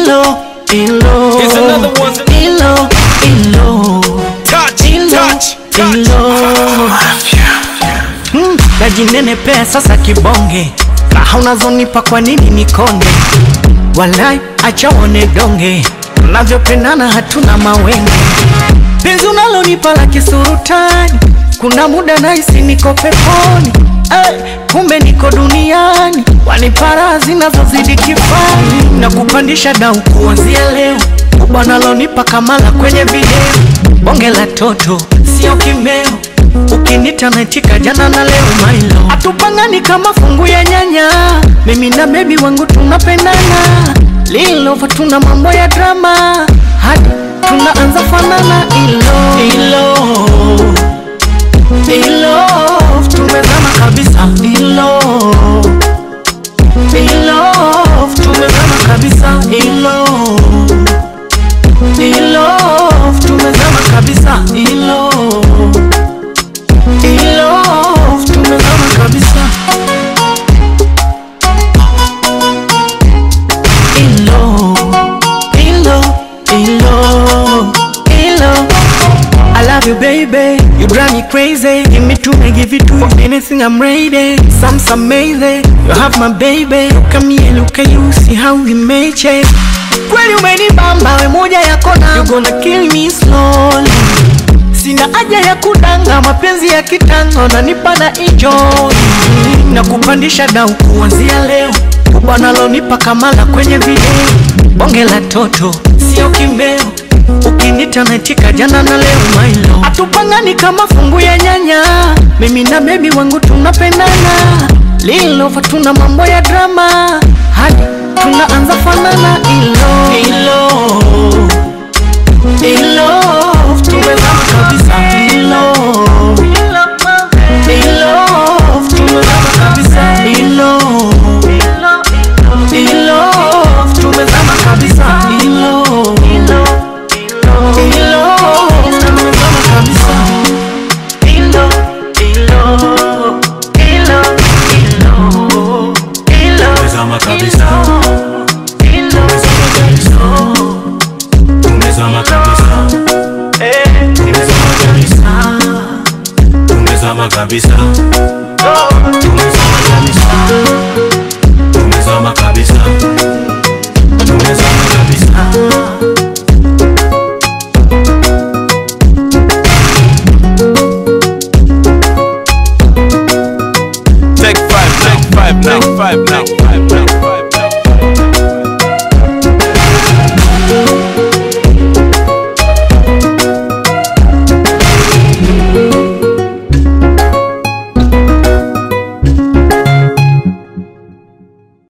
Ilo, ilo. Here's another one. Ilo, ilo. Touch, Ilo, touch, touch. ilo. Najinenepea sasa kibonge, raha unazonipa kwa nini nikonde? Walai acha one donge, tunavyopendana hatuna mawenge. Penzi unalonipa la kisurutani, kuna muda nahisi niko peponi. Kumbe niko duniani, wanipara zinazozidi kifani. Na kupandisha dau kuanzia leo, bwana lonipa kamala kwenye video. Bonge la toto, sio kimeo, ukinita naitika jana na leo mailo. Atupangani kama fungu ya nyanya, mimi na baby wangu tunapendana. Lilova tuna mambo ya drama, hadi tunaanza fanana. Ilo, ilo, ilo, tumezama kabisa. Ilo, ilo, tumezama kabisa. Ilo, ilo, tumezama kabisa. Ilo, ilo, tumezama kabisa. Ilo, ilo, ilo, ilo. I love you baby, you drive me crazy. Give me two, I give you two. For anything I'm ready. Some amazing, you have my baby. Look at me and look at you, see how we made change. Kweli umenibamba we moja yako na you gonna kill me slowly. Sina haja ya kudanga, mapenzi ya kitango na nipa na enjoy. Na kupandisha dau kuanzia leo, bwana lonipa kamala kwenye video. Bonge la toto, sio kimeo, ukinita naitika jana na leo mailo. Atupangani kama fungu ya nyanya, mimi na baby wangu tunapendana. Lilova tuna mambo ya drama, hadi tunaanza fanana. Ilo, ilo, ilo, tumezama kabisa. Ilo, ilo, tumezama kabisa. Ilo, ilo, tumezama kabisa. Ilo, ilo, tumezama kabisa. Ilo, ilo, ilo, ilo, ilo, tumezama kabisa. Tumezama kabisa. Tumezama kabisa. Tumezama kabisa. Tumezama kabisa. Tumezama kabisa.